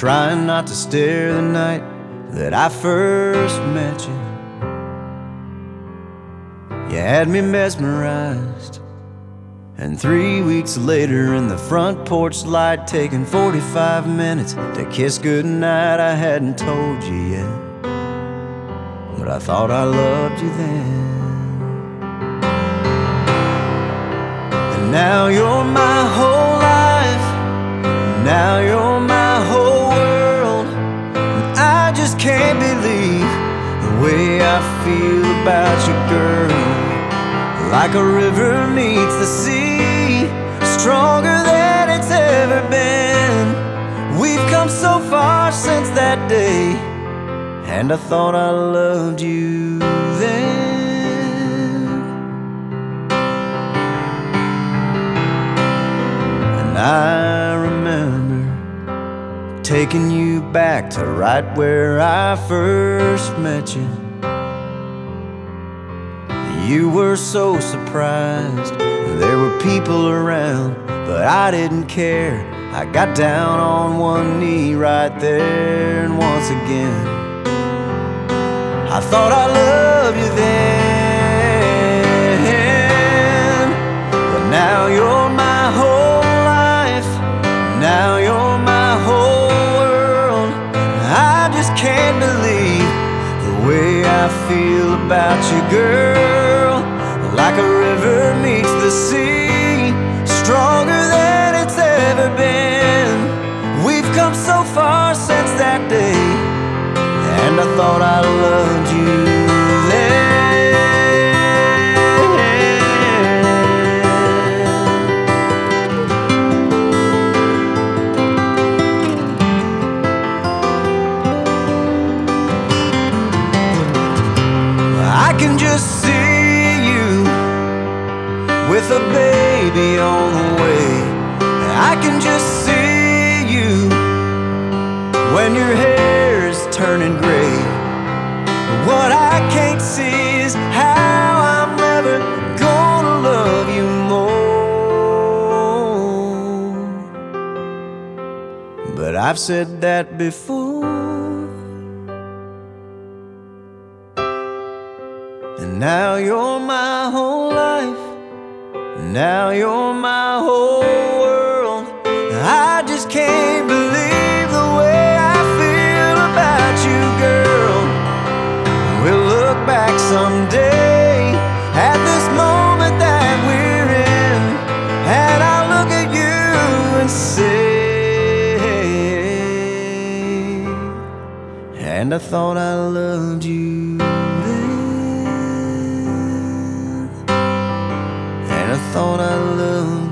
trying not to stare the night that I first met you. You had me mesmerized, and 3 weeks later in the front porch light, taking 45 minutes to kiss goodnight. I hadn't told you yet, but I thought I loved you then. And now you're my whole life, now you're my whole world, and I just can't believe the way I feel about you, girl. Like a river meets the sea, stronger than it's ever been. We've come so far since that day, and I thought I loved you then. And I remember taking you back to right where I first met you. You were so surprised, there were people around, but I didn't care. I got down on one knee right there, and once again I thought I loved you then. But now you're my whole life, now you're my whole world. I just can't believe the way I feel about you, girl. Like a river meets the sea, stronger than it's ever been. We've come so far since that day, and I thought I loved you then. I can just see with a baby on the way. I can just see you when your hair is turning gray. But what I can't see is how I'm ever gonna love you more. But I've said that before, and now you're my whole life, now you're my whole world. I just can't believe the way I feel about you, girl. We'll look back someday at this moment that we're in, and I'll look at you and say, and I thought I loved you then. I thought I loved